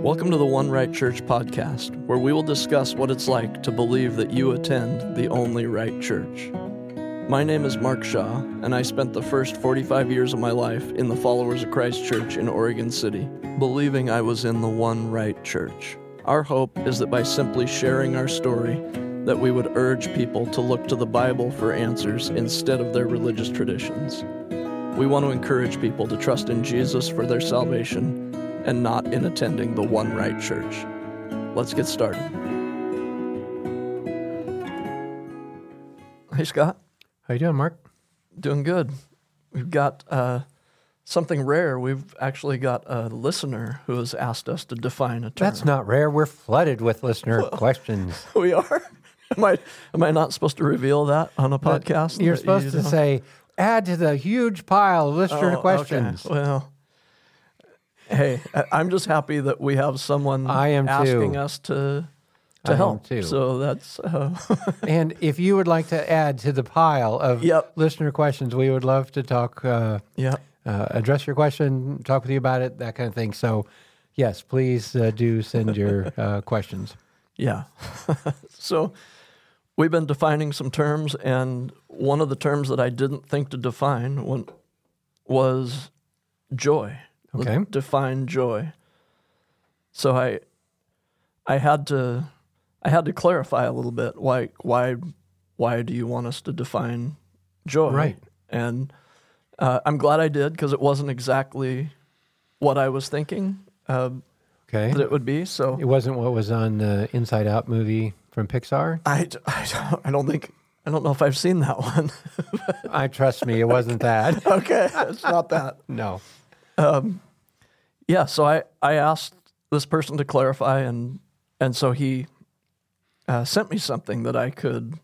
Welcome to the One Right Church podcast, where we will discuss what it's like to believe that you attend the only right church. My name is Mark Shaw, and I spent the first 45 years of my life in the Followers of Christ Church in Oregon City, believing I was in the one right church. Our hope is that by simply sharing our story, that we would urge people to look to the Bible for answers instead of their religious traditions. We want to encourage people to trust in Jesus for their salvation and not in attending the one right church. Let's get started. Hey, Scott. How you doing, Mark? Doing good. We've got something rare. We've actually got a listener who has asked us to define a term. That's not rare. We're flooded with listener questions. We are? Am I not supposed to reveal that on a podcast? You're supposed to say, add to the huge pile of listener questions. Okay. Well, hey, I'm just happy that we have someone asking us to help. Too. So that's... And if you would like to add to the pile of listener questions, we would love to talk, address your question, talk with you about it, that kind of thing. So, yes, please do send your questions. Yeah. So we've been defining some terms, and one of the terms that I didn't think to define was joy. Okay. Define joy. So I had to clarify a little bit why do you want us to define joy? Right. And I'm glad I did, because it wasn't exactly what I was thinking that it would be. So it wasn't what was on the Inside Out movie from Pixar? I don't know if I've seen that one. Trust me, it wasn't that. Okay, it's not that. No. So I asked this person to clarify, and so he sent me something that I could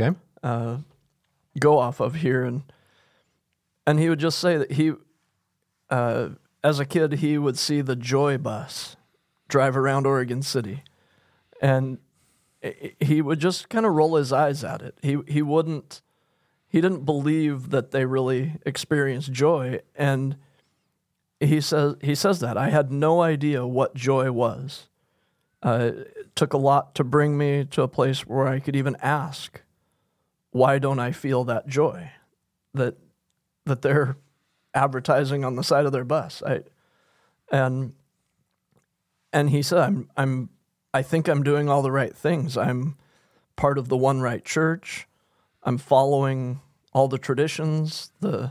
go off of here, and he would just say that he, as a kid, he would see the Joy Bus drive around Oregon City, and he would just kind of roll his eyes at it. He didn't believe that they really experienced joy, and he says that I had no idea what joy was. It took a lot to bring me to a place where I could even ask, why don't I feel that joy that they're advertising on the side of their bus? And he said, I think I'm doing all the right things. I'm part of the One Right Church. I'm following all the traditions, the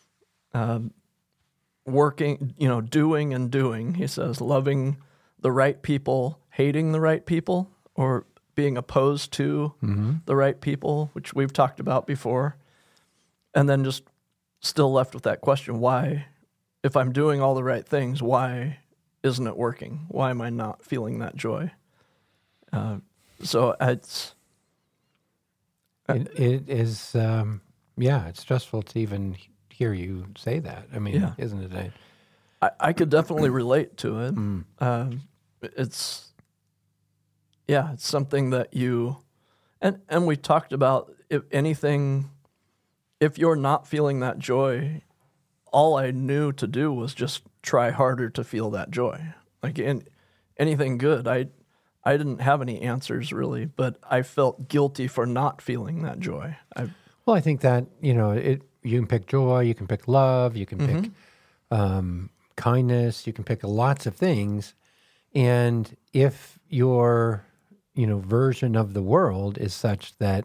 working, doing and doing. He says, loving the right people, hating the right people, or being opposed to the right people, which we've talked about before. And then just still left with that question, why, if I'm doing all the right things, why isn't it working? Why am I not feeling that joy? So it is, it's stressful to even hear you say that. I mean, isn't it? I could definitely relate to it. It's something that you, and we talked about, if you're not feeling that joy, all I knew to do was just try harder to feel that joy. Like in anything good, I didn't have any answers really, but I felt guilty for not feeling that joy. I think that, you can pick joy, you can pick love, you can pick kindness, you can pick lots of things. And if your, version of the world is such that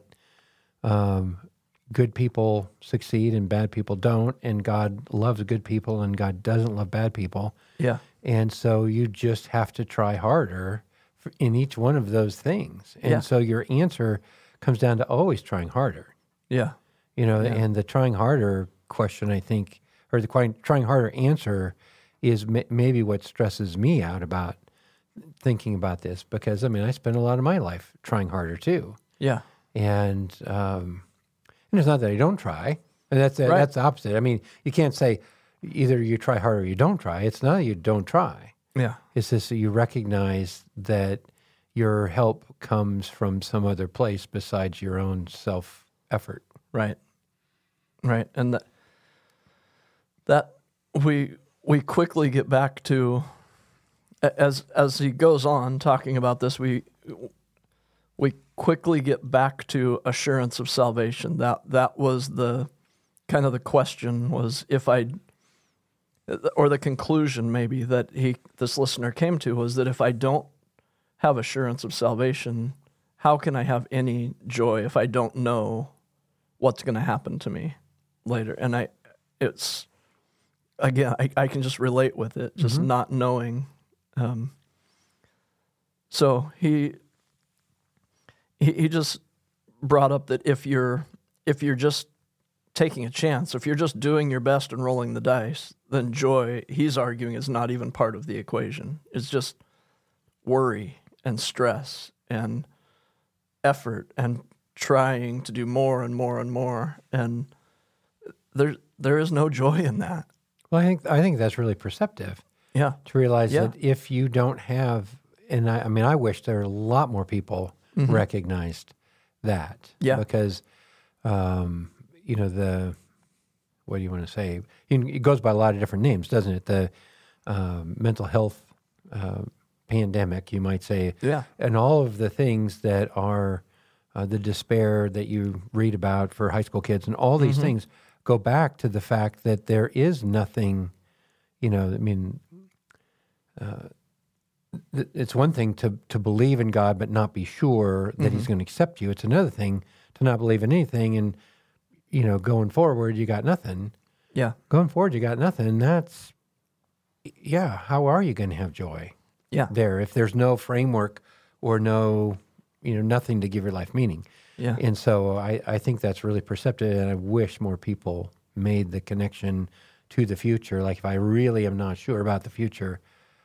good people succeed and bad people don't, and God loves good people and God doesn't love bad people. Yeah. And so you just have to try harder in each one of those things. And so your answer comes down to always trying harder. Yeah. And the trying harder question, I think, or the trying harder answer is maybe what stresses me out about thinking about this, because, I spend a lot of my life trying harder too. Yeah. And it's not that I don't try. And that's the opposite. You can't say either you try harder or you don't try. It's not that you don't try. Yeah. It's just that you recognize that your help comes from some other place besides your own self-effort. Right. And that we quickly get back to as he goes on talking about this, we quickly get back to assurance of salvation. That was the kind of the question, was or the conclusion maybe that this listener came to, was that if I don't have assurance of salvation, how can I have any joy if I don't know what's going to happen to me later? And I can just relate with it, just not knowing. So he just brought up that if you're just taking a chance, if you're just doing your best and rolling the dice, then joy, he's arguing, is not even part of the equation. It's just worry and stress and effort and trying to do more and more and more, and there is no joy in that. Well, I think that's really perceptive. Yeah, to realize that if you don't have, and I wish there were a lot more people recognized that. Yeah, because what do you want to say? It goes by a lot of different names, doesn't it? The mental health pandemic, you might say. Yeah. And all of the things that are the despair that you read about for high school kids, and all these things go back to the fact that there is nothing, it's one thing to believe in God but not be sure that he's going to accept you. It's another thing to not believe in anything and, going forward, you got nothing. Yeah. Going forward, you got nothing. That's, how are you going to have joy? Yeah. There, if there's no framework or no, nothing to give your life meaning. Yeah. And so I think that's really perceptive, and I wish more people made the connection to the future. Like, if I really am not sure about the future,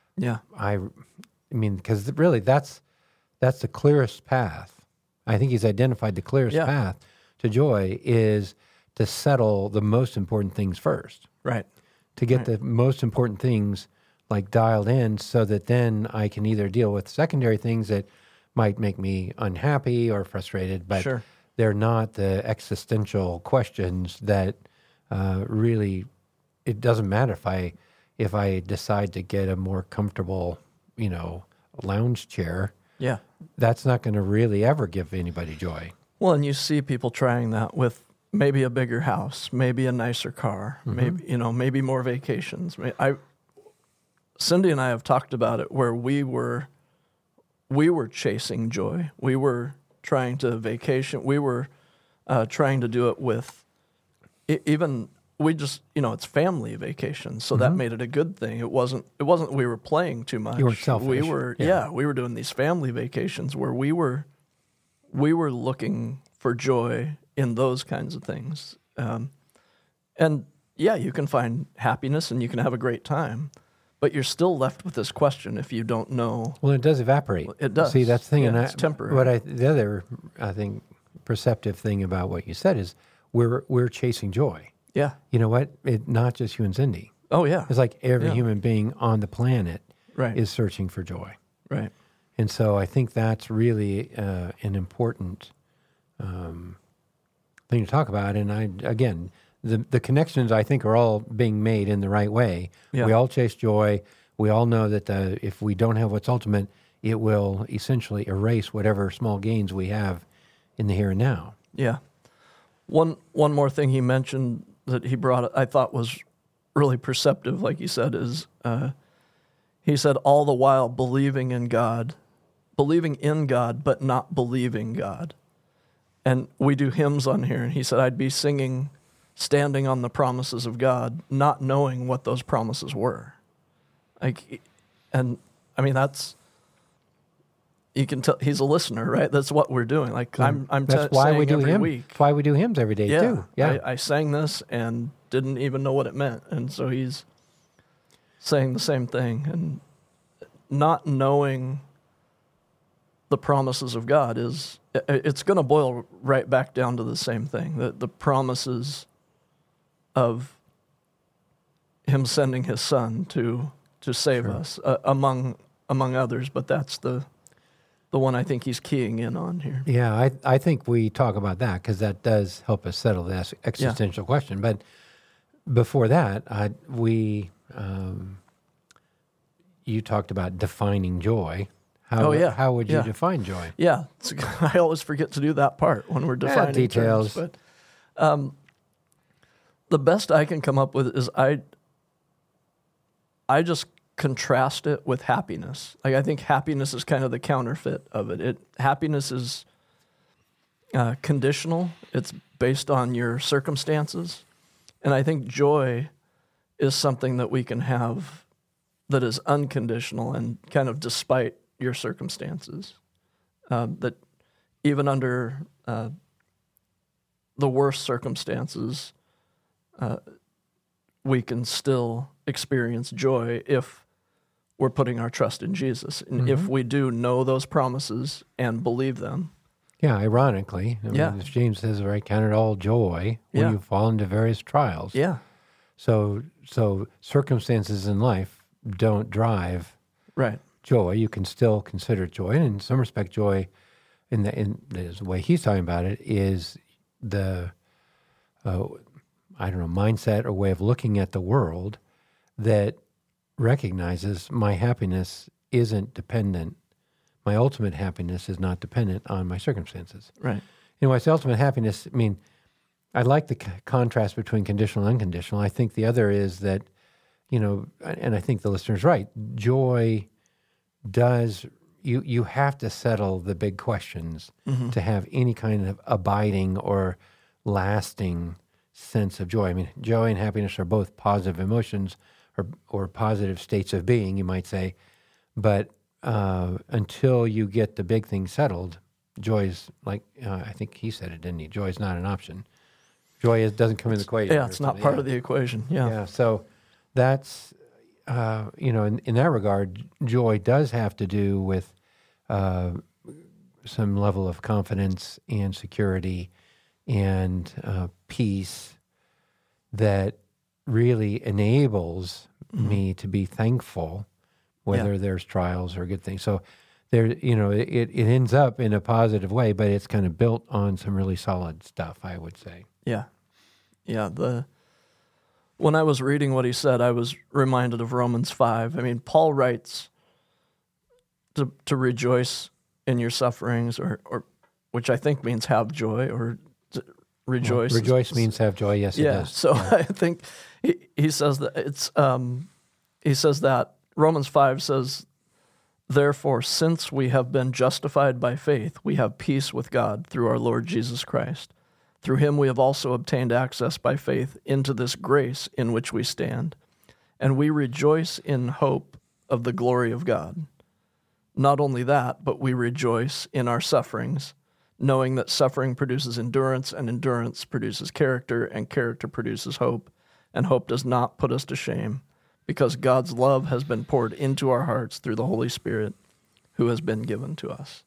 because really that's the clearest path. I think he's identified the clearest path to joy is to settle the most important things first. Right. To get the most important things like dialed in, so that then I can either deal with secondary things that might make me unhappy or frustrated, but they're not the existential questions that really, it doesn't matter if I decide to get a more comfortable, lounge chair. Yeah. That's not going to really ever give anybody joy. Well, and you see people trying that with maybe a bigger house, maybe a nicer car, maybe more vacations. Cindy and I have talked about it, where we were chasing joy. We were trying to vacation. We were trying to do it with it's family vacation, so that made it a good thing. It wasn't we were playing too much. You weren't selfish. We were doing these family vacations where we were looking for joy in those kinds of things. You can find happiness and you can have a great time, but you're still left with this question if you don't know. Well, it does evaporate. It does. See, that's the thing. It's temporary. The other, I think, perceptive thing about what you said is we're chasing joy. Yeah. You know what? Not just you and Cindy. Oh, yeah. It's like every human being on the planet is searching for joy. Right. And so I think that's really an important thing to talk about. And the connections, I think, are all being made in the right way. Yeah. We all chase joy. We all know that if we don't have what's ultimate, it will essentially erase whatever small gains we have in the here and now. Yeah. One more thing he mentioned that he brought, I thought was really perceptive, like you said, is he said, all the while believing in God, but not believing God. And we do hymns on here, and he said, I'd be singing standing on the promises of God, not knowing what those promises were. That's, you can tell he's a listener, right? That's what we're doing. That's why we do every week. That's why we do hymns every day too. Yeah, I sang this and didn't even know what it meant, and so he's saying the same thing. And not knowing the promises of God it's going to boil right back down to the same thing. The promises of Him sending His Son to save us, among others, but that's the one I think he's keying in on here. Yeah, I think we talk about that because that does help us settle the existential question. But before that, you talked about defining joy. How would you define joy? Yeah, I always forget to do that part when we're defining details. terms. But the best I can come up with is I just contrast it with happiness. Like, I think happiness is kind of the counterfeit of it. Happiness is conditional. It's based on your circumstances. And I think joy is something that we can have that is unconditional and kind of despite your circumstances. That even under the worst circumstances, we can still experience joy if we're putting our trust in Jesus. And if we do know those promises and believe them. Yeah, ironically, as James says, right, count it all joy when you fall into various trials. Yeah. So circumstances in life don't drive joy. You can still consider joy, and in some respect, joy, in the way he's talking about it, is the mindset or way of looking at the world that recognizes my happiness isn't dependent. My ultimate happiness is not dependent on my circumstances. Right. When I say ultimate happiness, I mean, I like the contrast between conditional and unconditional. I think the other is that, and I think the listener's right, joy does, you have to settle the big questions to have any kind of abiding or lasting sense of joy. I mean, joy and happiness are both positive emotions or positive states of being, you might say, but until you get the big thing settled, joy is like, I think he said it, didn't he? Joy is not an option. Joy doesn't come in the equation. Yeah, it's not part of the equation. Yeah. So that's, in that regard, joy does have to do with some level of confidence and security and peace that really enables me to be thankful, whether there's trials or good things. So there, it ends up in a positive way, but it's kind of built on some really solid stuff, I would say. Yeah. Yeah. When I was reading what he said, I was reminded of Romans 5. I mean, Paul writes to rejoice in your sufferings, or which I think means have joy, or rejoice. Well, rejoice means have joy. Yes, it does. So I think he says that it's. He says that Romans 5 says, "Therefore, since we have been justified by faith, we have peace with God through our Lord Jesus Christ. Through him we have also obtained access by faith into this grace in which we stand, and we rejoice in hope of the glory of God. Not only that, but we rejoice in our sufferings, knowing that suffering produces endurance, and endurance produces character, and character produces hope, and hope does not put us to shame, because God's love has been poured into our hearts through the Holy Spirit who has been given to us."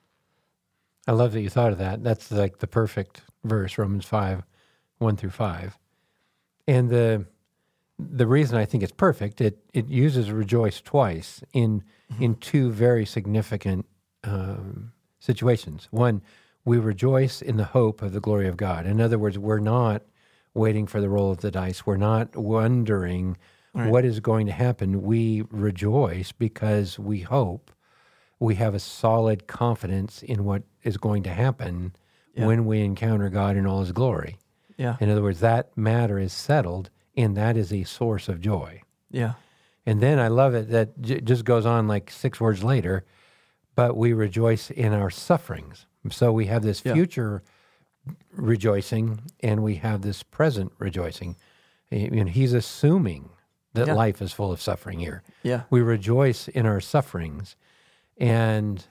I love that you thought of that. That's like the perfect verse, Romans 5, 1-5. And the reason I think it's perfect, it uses rejoice twice in two very significant situations. One, we rejoice in the hope of the glory of God. In other words, we're not waiting for the roll of the dice. We're not wondering what is going to happen. We rejoice because we hope. We have a solid confidence in what is going to happen when we encounter God in all his glory. Yeah. In other words, that matter is settled, and that is a source of joy. Yeah. And then I love it that it just goes on like 6 words later, but we rejoice in our sufferings. So we have this future rejoicing, and we have this present rejoicing. He's assuming that life is full of suffering here. Yeah. We rejoice in our sufferings. And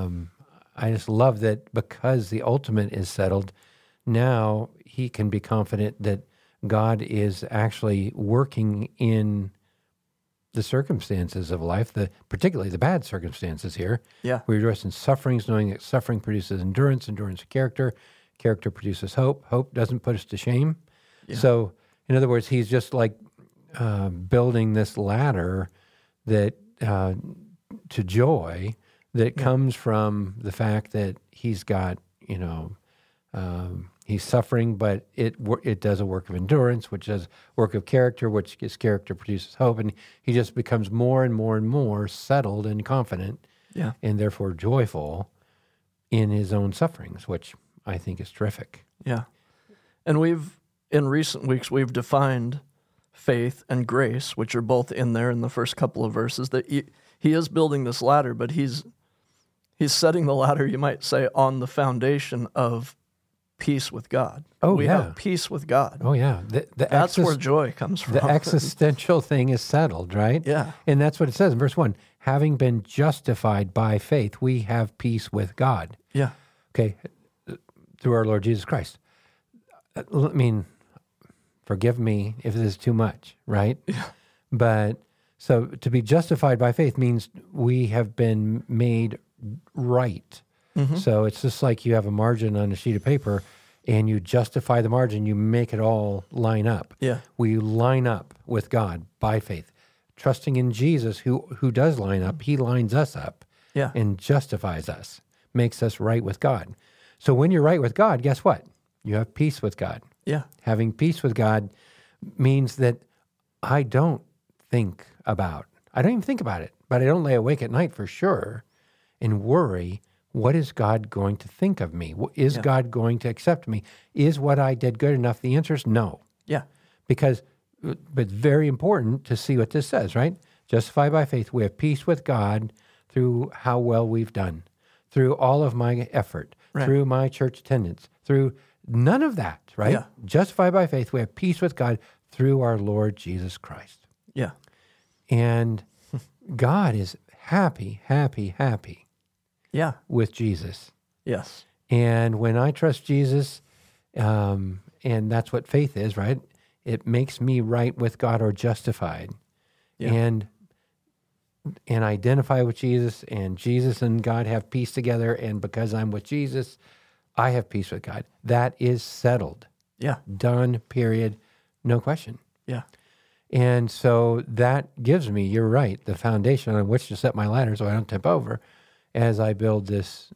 I just love that because the ultimate is settled, now he can be confident that God is actually working in the circumstances of life, particularly the bad circumstances here. Yeah. We rejoice in sufferings, knowing that suffering produces endurance, endurance character, character produces hope, hope doesn't put us to shame. Yeah. So, in other words, he's just like building this ladder that to joy that comes from the fact that he's got, He's suffering, but it does a work of endurance, which does work of character, which his character produces hope, and he just becomes more and more and more settled and confident, and therefore joyful in his own sufferings, which I think is terrific. Yeah, and in recent weeks we've defined faith and grace, which are both in there in the first couple of verses. That he is building this ladder, but he's setting the ladder, you might say, on the foundation of peace with God. We have peace with God. Oh, yeah. That's where joy comes from. The existential thing is settled, right? Yeah. And that's what it says in verse 1. Having been justified by faith, we have peace with God. Yeah. Okay. Through our Lord Jesus Christ. I mean, forgive me if this is too much, right? Yeah. But so to be justified by faith means we have been made right. Mm-hmm. So it's just like you have a margin on a sheet of paper and you justify the margin, you make it all line up. Yeah. We line up with God by faith. Trusting in Jesus, who does line up, he lines us up and justifies us, makes us right with God. So when you're right with God, guess what? You have peace with God. Yeah. Having peace with God means that I don't even think about it, but I don't lay awake at night for sure and worry, what is God going to think of me? Is God going to accept me? Is what I did good enough? The answer is no. Yeah. But it's very important to see what this says, right? Justified by faith, we have peace with God through how well we've done, through all of my effort, through my church attendance, through none of that, right? Yeah. Justified by faith, we have peace with God through our Lord Jesus Christ. Yeah. And God is happy, happy, happy. Yeah. With Jesus. Yes. And when I trust Jesus, and that's what faith is, right? It makes me right with God or justified. Yeah. And identify with Jesus, and Jesus and God have peace together, and because I'm with Jesus, I have peace with God. That is settled. Yeah. Done, period, no question. Yeah. And so that gives me, you're right, the foundation on which to set my ladder so I don't tip over as I build this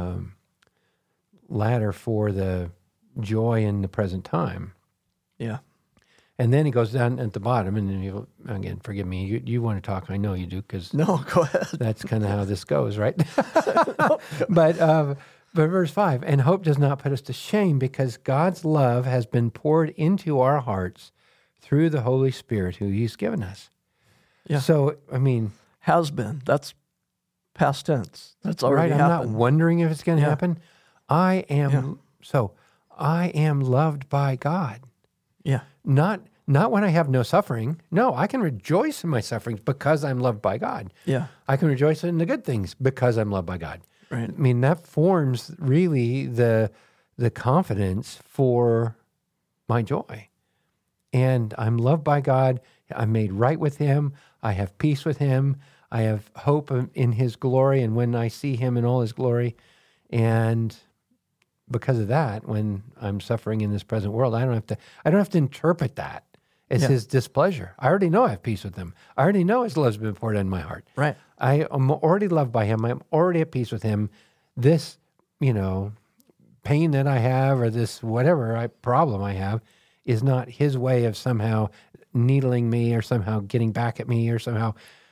ladder for the joy in the present time. Yeah. And then he goes down at the bottom, and then again, forgive me, you want to talk, I know you do, because no, go ahead. That's kind of how this goes, right? But verse 5, and hope does not put us to shame, because God's love has been poured into our hearts through the Holy Spirit who he's given us. Yeah. So, I mean... Has been. That's past tense. That's already happened. I'm not wondering if it's going to happen. I am loved by God. Yeah. Not when I have no suffering. No, I can rejoice in my sufferings because I'm loved by God. Yeah. I can rejoice in the good things because I'm loved by God. Right. I mean, that forms really the confidence for my joy. And I'm loved by God. I'm made right with him. I have peace with him. I have hope in his glory, and when I see him in all his glory. And because of that, when I'm suffering in this present world, I don't have to interpret that as his displeasure. I already know I have peace with him. I already know his love's been poured in my heart. Right. I am already loved by him. I'm already at peace with him. This, pain that I have, or this whatever problem I have, is not his way of somehow needling me or somehow getting back at me or somehow,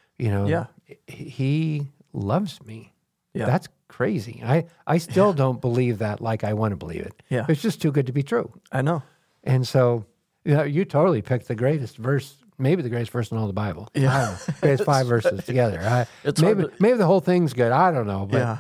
he loves me. Yeah. That's crazy. I still don't believe that like I want to believe it. Yeah. It's just too good to be true. I know. And so, you totally picked the greatest verse, maybe the greatest verse in all the Bible. Yeah. Greatest 5 verses together. Maybe the whole thing's good. I don't know. But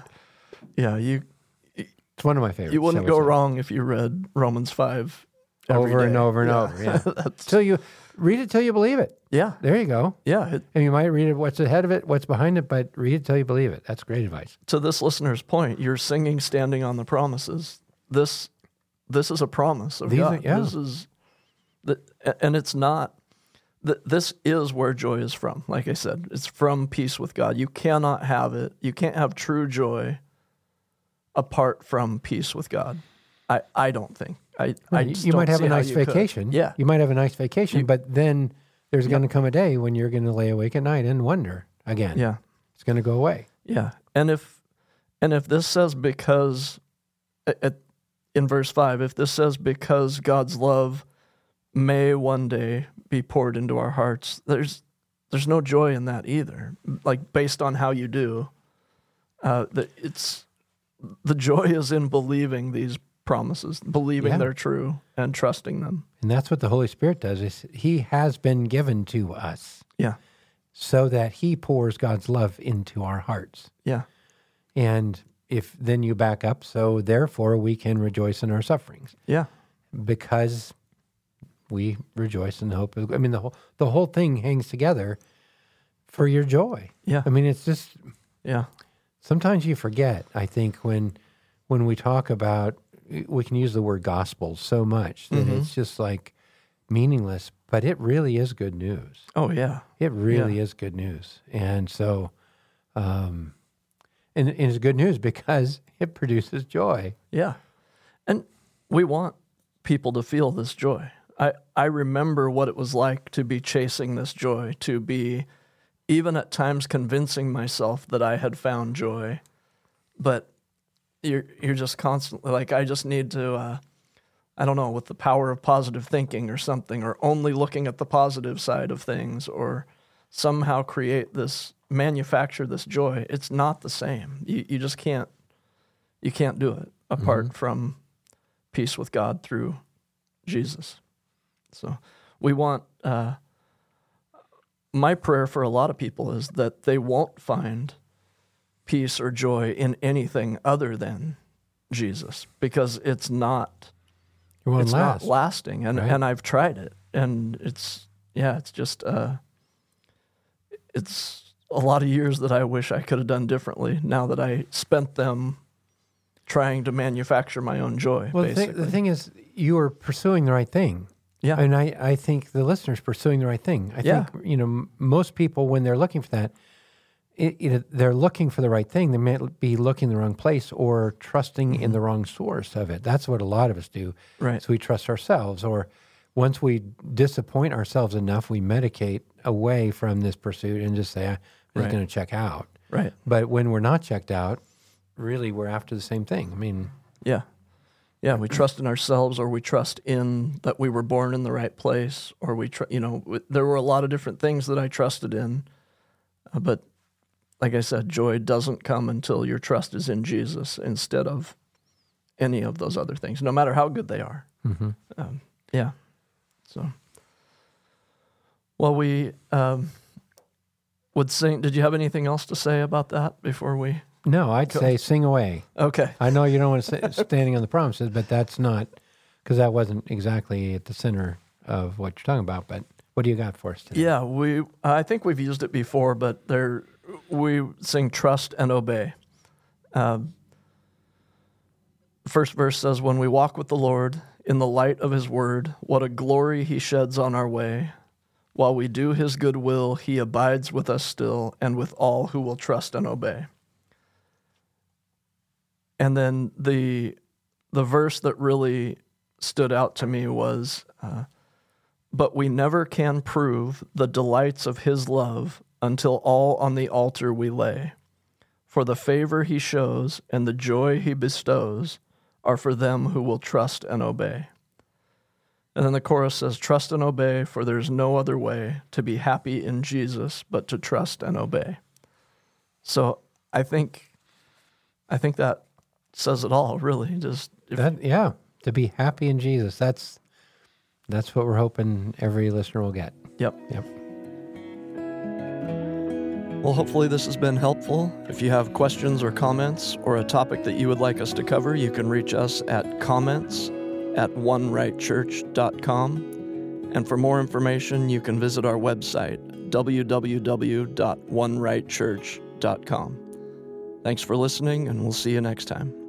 it's one of my favorites. You wouldn't go wrong if you read Romans 5 over and over and over. Yeah. Till you read it till you believe it. Yeah. There you go. Yeah. And you might read it, what's ahead of it, what's behind it, but read it till you believe it. That's great advice. To this listener's point, you're singing standing on the promises. This is a promise of God. This is, and it's not, this is where joy is from. Like I said, it's from peace with God. You cannot have it. You can't have true joy apart from peace with God. I don't think. You might have a nice vacation. Yeah. You might have a nice vacation, but then there's going to come a day when you're going to lay awake at night and wonder again. Yeah. It's going to go away. Yeah. And if this says because in verse 5, if this says because God's love may one day be poured into our hearts, there's no joy in that either. Like based on how you do, the joy is in believing these promises, believing they're true and trusting them. And that's what the Holy Spirit does, is he has been given to us. Yeah. So that he pours God's love into our hearts. Yeah. And if then you back up, so therefore we can rejoice in our sufferings. Yeah. Because we rejoice in the hope of, I mean, the whole thing hangs together for your joy. Yeah. I mean, it's just, yeah. Sometimes you forget, I think, when we talk about, we can use the word gospel so much that it's just like meaningless, but it really is good news. Oh, yeah. It really is good news. And so, and it's good news because it produces joy. Yeah. And we want people to feel this joy. I remember what it was like to be chasing this joy, to be even at times convincing myself that I had found joy, but you're just constantly like, I just need to, I don't know, with the power of positive thinking or something, or only looking at the positive side of things, or somehow manufacture this joy. It's not the same. You just can't do it apart from peace with God through Jesus. So we want, my prayer for a lot of people is that they won't find peace or joy in anything other than Jesus, because it's not lasting. And, and I've tried it, and it's just, it's a lot of years that I wish I could have done differently now that I spent them trying to manufacture my own joy. Well, the thing is, you are pursuing the right thing. Yeah. And I think the listener's pursuing the right thing. I think, most people, when they're looking for that, they're looking for the right thing. They may be looking in the wrong place or trusting in the wrong source of it. That's what a lot of us do. Right. So we trust ourselves, or once we disappoint ourselves enough, we medicate away from this pursuit and just say, I'm just going to check out. Right. But when we're not checked out, really we're after the same thing. I mean... Yeah. Yeah, we trust in ourselves, or we trust in that we were born in the right place, or there were a lot of different things that I trusted in. But like I said, joy doesn't come until your trust is in Jesus instead of any of those other things, no matter how good they are. Yeah. So, well, we would sing. Did you have anything else to say about that before we... No, I'd say sing away. Okay. I know you don't want to say standing on the promises, but that's not, because that wasn't exactly at the center of what you're talking about. But what do you got for us today? Yeah, I think we've used it before, but we sing trust and obey. The first verse says, when we walk with the Lord in the light of his word, what a glory he sheds on our way. While we do his good will, he abides with us still, and with all who will trust and obey. And then the verse that really stood out to me was, but we never can prove the delights of his love until all on the altar we lay. For the favor he shows and the joy he bestows are for them who will trust and obey. And then the chorus says, trust and obey, for there's no other way to be happy in Jesus but to trust and obey. So I think that says it all, really. To be happy in Jesus. That's what we're hoping every listener will get. Yep. Well, hopefully this has been helpful. If you have questions or comments or a topic that you would like us to cover, you can reach us at comments@onerightchurch.com. And for more information, you can visit our website, www.onerightchurch.com. Thanks for listening, and we'll see you next time.